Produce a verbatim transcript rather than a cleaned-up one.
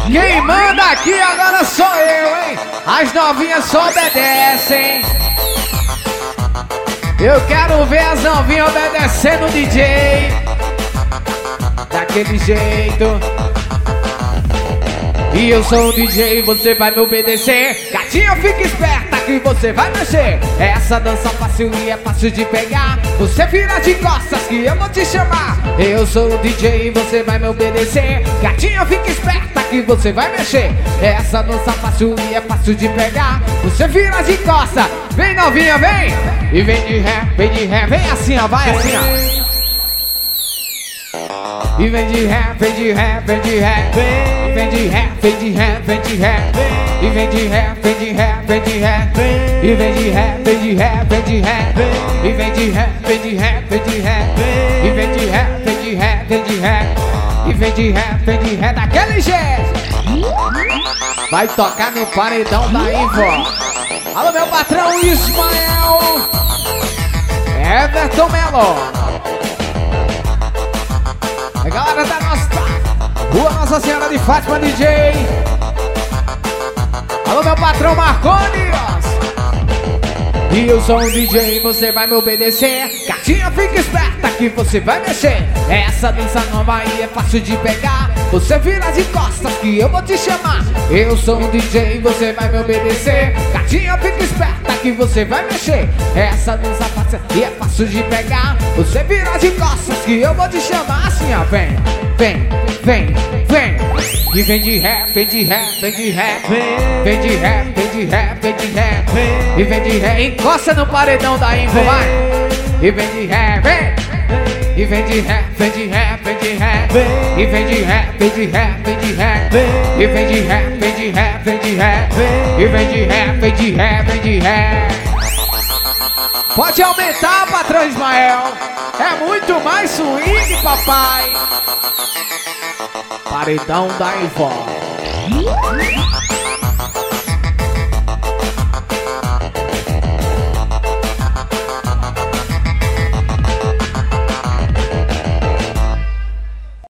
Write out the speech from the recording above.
Quem manda aqui agora sou eu, hein? As novinhas só obedecem. Eu quero ver as novinhas obedecendo o D J daquele jeito. E eu sou o D J, você vai me obedecer. Gatinha, fica esperta que você vai mexer. Essa dança fácil e é fácil de pegar. Você vira de costas que eu vou te chamar. Eu sou o D J, você vai me obedecer. Gatinha, fica esperta que você vai mexer. Essa dança fácil e é fácil de pegar. Você vira de costas. Vem novinha, vem. E vem de ré, vem de ré. Vem assim, ó, vai assim, ó. E vem de ré, vem de ré, vem de ré. E vem de ré, vem de ré, vem de ré. E vem de ré, vem de ré, vem de ré. E vem de ré, vem de ré, vem de ré. E vem de ré, vem de ré, vem de ré. E vem de ré, vem de ré, vem de ré. E vem de ré, vem de ré daquele jeito. Vai tocar no paredão da Info. Alô, meu patrão Ismael Everton Melo. A galera da nossa Rua Nossa Senhora de Fátima D J. Alô, meu patrão Marconi. E eu sou um D J, você vai me obedecer. Gatinha, fica esperta que você vai mexer. Essa dança nova aí é fácil de pegar. Você vira de costas que eu vou te chamar. Eu sou um D J, você vai me obedecer. Gatinha, fica esperta que você vai mexer. Essa dança fácil e é fácil de pegar. Você vira de costas que eu vou te chamar. Assim, ó, vem, vem, vem, vem. E vem de ré, vem de ré, vem de ré. Vem de ré, vem de ré, vem de ré. E vem de ré, encosta no paredão da Info, vai. E vem de ré, vem. E vem de ré, vem de ré, vem de ré. E vem de ré, vem de ré, vem de ré. E vem de ré, vem de ré, vem de ré. E vem de ré, vem de ré, vem de ré. Pode aumentar, patrão Ismael. É muito mais swing, papai. Paredão da Info.